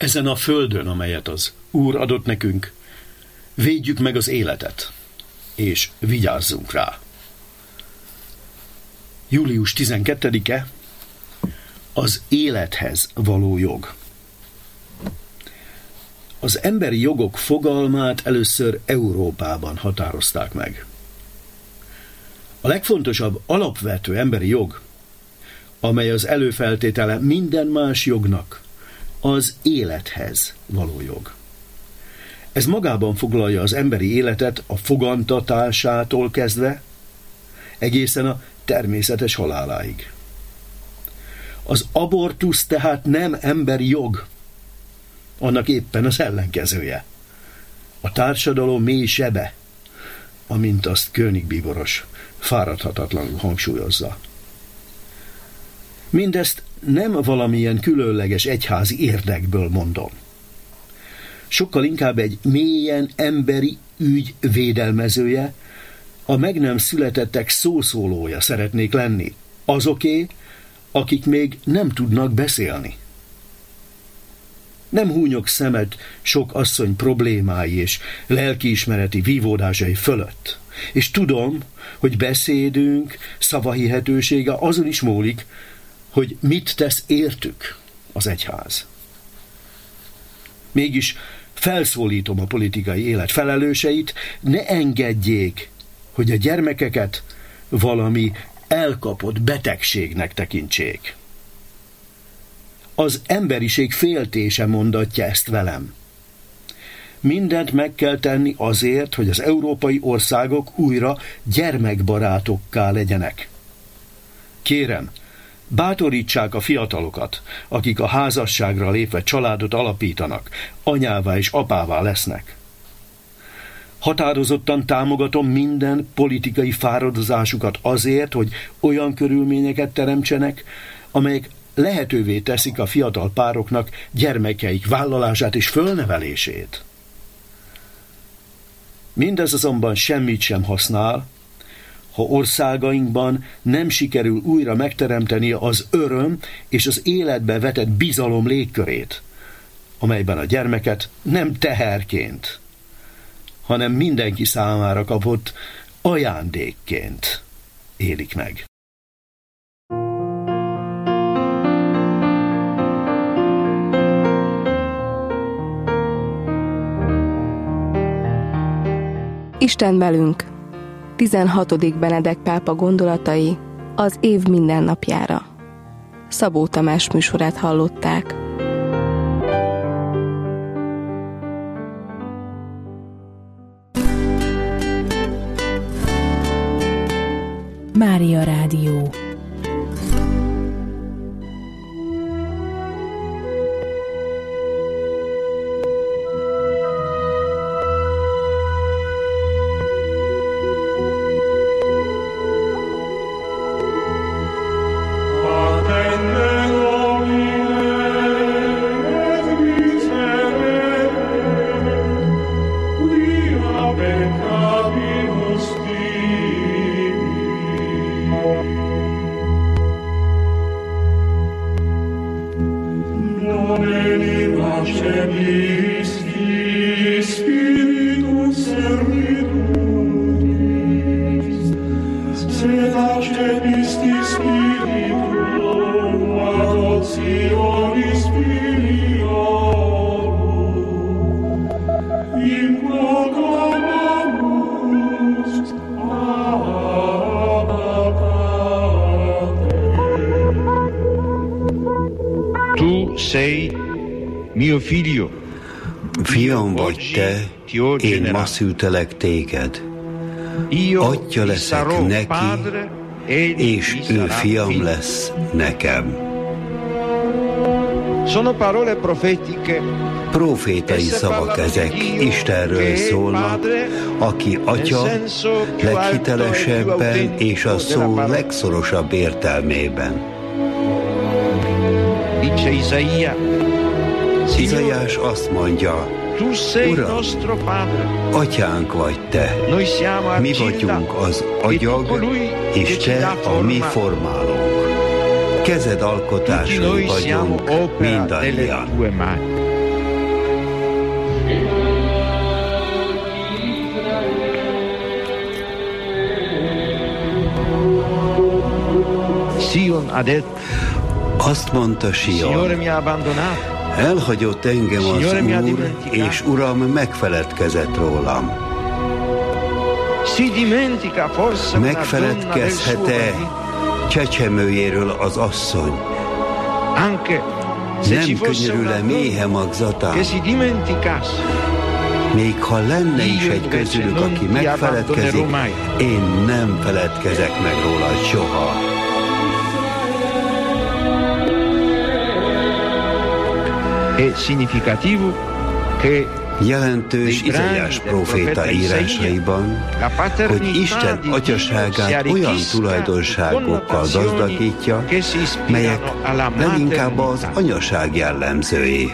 Ezen a földön, amelyet az Úr adott nekünk, védjük meg az életet, és vigyázzunk rá. Július 12-e az élethez való jog. Az emberi jogok fogalmát először Európában határozták meg. A legfontosabb alapvető emberi jog, amely az előfeltétele minden más jognak, az élethez való jog. Ez magában foglalja az emberi életet a fogantatásától kezdve, egészen a természetes haláláig. Az abortusz tehát nem emberi jog, annak éppen az ellenkezője. A társadalom mély sebe, amint azt Königbíboros fáradhatatlanul hangsúlyozza. Mindezt nem valamilyen különleges egyházi érdekből mondom. Sokkal inkább egy mélyen emberi ügy védelmezője, a meg nem születettek szószólója szeretnék lenni, azoké, akik még nem tudnak beszélni. Nem húnyok szemet sok asszony problémái és lelkiismereti vívódásai fölött, és tudom, hogy beszédünk szavahihetősége azon is múlik, hogy mit tesz értük az egyház. Mégis felszólítom a politikai élet felelőseit, ne engedjék, hogy a gyermekeket valami elkapott betegségnek tekintsék. Az emberiség féltése mondatja ezt velem. Mindent meg kell tenni azért, hogy az európai országok újra gyermekbarátokká legyenek. Kérem, bátorítsák a fiatalokat, akik a házasságra lépve családot alapítanak, anyává és apává lesznek. Határozottan támogatom minden politikai fáradozásukat azért, hogy olyan körülményeket teremtsenek, amelyek lehetővé teszik a fiatal pároknak gyermekeik vállalását és fölnevelését. Mindez azonban semmit sem használ, ha országainkban nem sikerül újra megteremteni az öröm és az életbe vetett bizalom légkörét, amelyben a gyermeket nem teherként, hanem mindenki számára kapott ajándékként élik meg. Isten velünk. 16. Benedek pápa gondolatai az év mindennapjára. Szabó Tamás műsorát hallották. Mária Rádió. Fiam vagy te, én ma szültelek téged. Atya leszek neki, és ő fiam lesz nekem. Profétai szavak ezek, Istenről szólnak, aki Atya leghitelesebben és a szó legszorosabb értelmében. Izaiás azt mondja, Uram, Atyánk vagy te, mi vagyunk az agyag, és te a mi formálónk. Kezed alkotásai vagyunk mindannyian. Azt mondta Sion, elhagyott engem az Úr, és Uram megfeledkezett rólam. Megfeledkezhet-e csecsemőjéről az asszony? Nem könyörül-e méhe magzatán? Még ha lenne is egy közülük, aki megfeledkezik, én nem feledkezek meg róla soha. Jelentős Izaiás próféta írásaiban, hogy Isten atyaságát olyan tulajdonságokkal gazdagítja, melyek leginkább az anyaság jellemzői.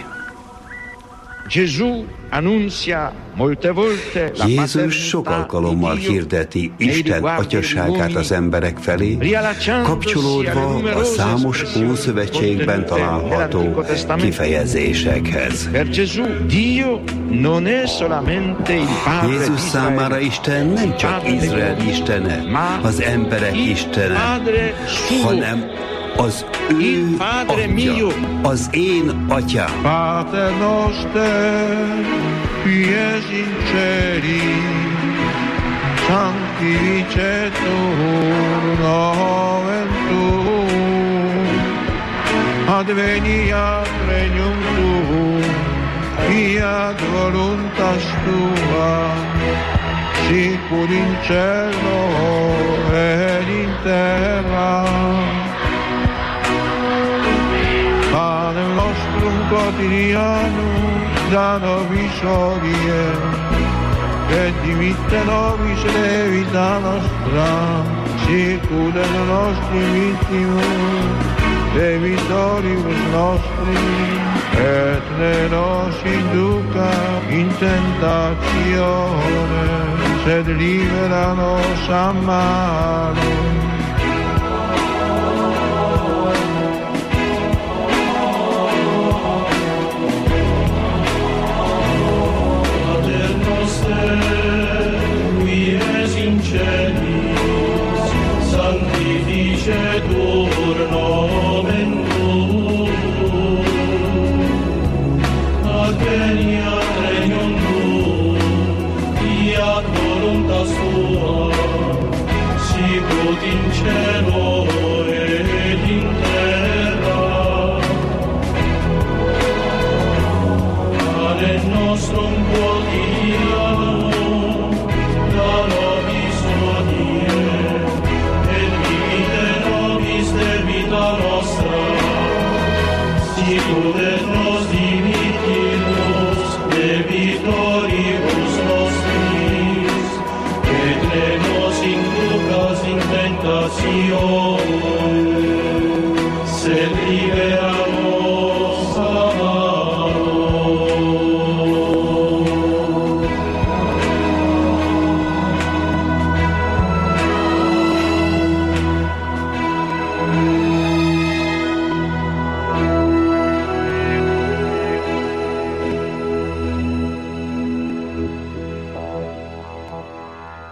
Jézus sok alkalommal hirdeti Isten atyaságát az emberek felé, kapcsolódva a számos Ószövetségben található kifejezésekhez. Jézus számára Isten nem csak Izrael istene, az emberek istene, hanem az ő atya, az én atyám. Pater noster, qui es in celi, sanctificetur nomen tuum, adveniat regnum tuum, fiat voluntas tua, sicur in cielo et in terra. Panem nostrum quotidianum da nobis hodie, et dimitte nobis debita nostra, sicut et nostri vittimus debitoribus nostris, et ne nos induca in tentatione, sed libera nos a malo. Sanctificetur nomen tuum, adveniat regnum tuum, fiat voluntas tua, sicut in cielo et in terra. Panem nostrum quotidianum da nobis hodie, et dimitte nobis debita nostra, sicut et nos dimittimus debitoribus nostris, et ne nos inducas in tentationem,